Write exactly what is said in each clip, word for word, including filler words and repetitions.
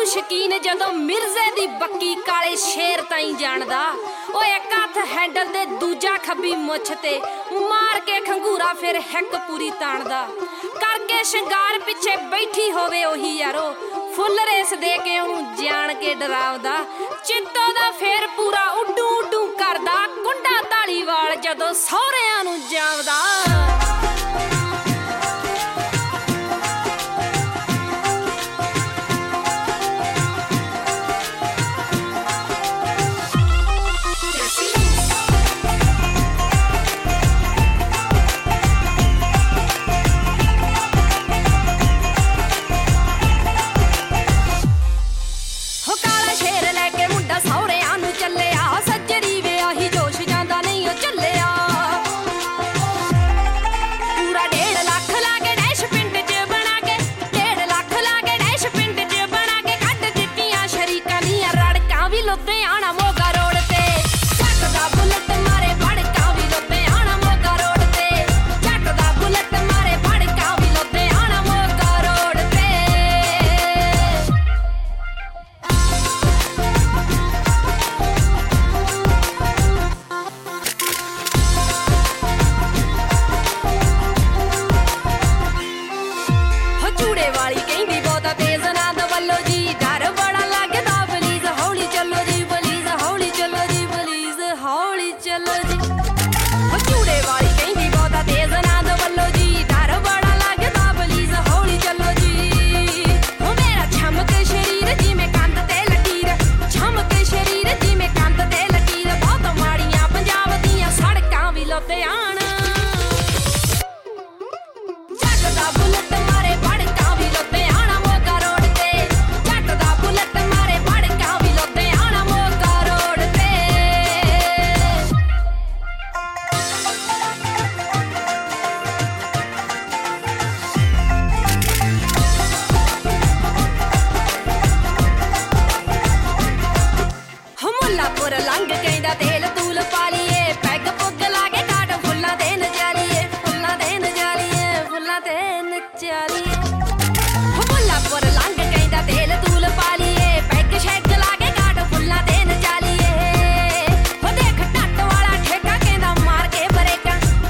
शकीन जदों मिर्जे दी बक्की काले शेर ताईं जानदा। ओ एक हथ हैंडल ते दूजा खब्बी मुछ ते मार के खंगूरा फिर हिक पूरी ताणदा। करके शंगार पिछे बैठी होवे ओही यारो फुल रेस दे के ओनू जान के डरावदा। चित्तो दा फेर पूरा उड्डू उड्डू करदा कुंडा धालीवाल जदों सौहरिਆਂ नू जावदा।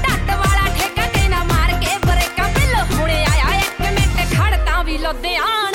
ਲੁਧਿਆਣਾ।